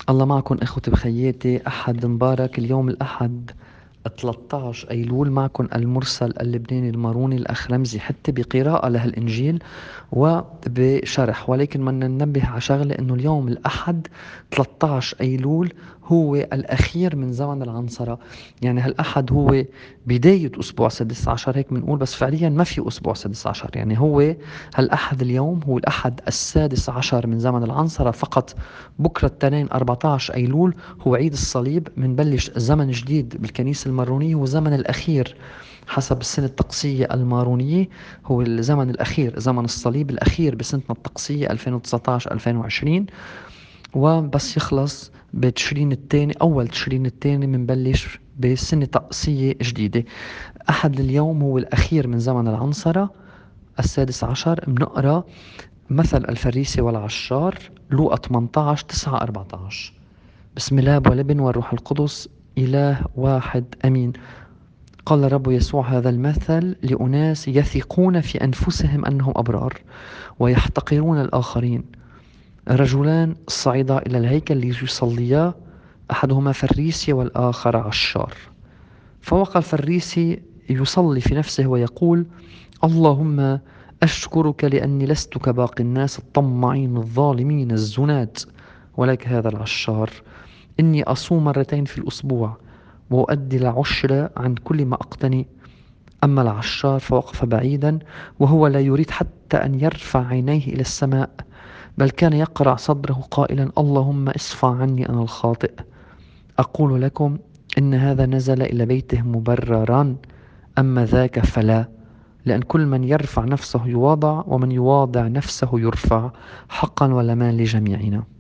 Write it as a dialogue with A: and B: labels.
A: الله معكم إخوتي بخياتي. أحد مبارك، اليوم الأحد 13 أيلول. معكم المرسل اللبناني الماروني الأخ رمزي حتى بقراءة لهالإنجيل وبشرح. ولكن بدنا ننبه على شغلة، إنه اليوم الأحد 13 أيلول هو الأخير من زمن العنصرة. يعني هالأحد هو بداية أسبوع 16، هيك بنقول، بس فعليا ما في أسبوع 16. يعني هو هالأحد اليوم هو الأحد ال16 من زمن العنصرة فقط. بكرة التنين 14 أيلول هو عيد الصليب، منبلش زمن جديد بالكنيسة المارونية، هو زمن الأخير حسب السنة الطقسية المارونية. هو الزمن الأخير، زمن الصليب الأخير بسنتنا الطقسية 2019-2020. وبس يخلص بتشرين الثاني، أول تشرين الثاني منبلش بسنة طقسية جديدة. أحد اليوم هو الأخير من زمن العنصرة 16. بنقرأ مثل الفريسي والعشار، لوقا 18:9-14. بسم الله والابن والروح القدس إله واحد أمين. قال الرب يسوع هذا المثل لأناس يثقون في أنفسهم أنهم أبرار ويحتقرون الآخرين. رجلان صعدا إلى الهيكل ليصليا، أحدهما فريسي والآخر عشار. فوقع الفريسي يصلي في نفسه ويقول: اللهم أشكرك لأني لست كباقي الناس الطماعين الظالمين الزناة، ولك هذا العشار. إني أصوم مرتين في الأسبوع وأؤدي العشر عن كل ما أقتني. أما العشار فوقف بعيدا، وهو لا يريد حتى أن يرفع عينيه إلى السماء، بل كان يقرع صدره قائلا: اللهم اصفع عني أنا الخاطئ. أقول لكم إن هذا نزل إلى بيته مبررا، أما ذاك فلا. لأن كل من يرفع نفسه يواضع، ومن يواضع نفسه يرفع. حقا ولمان لجميعنا.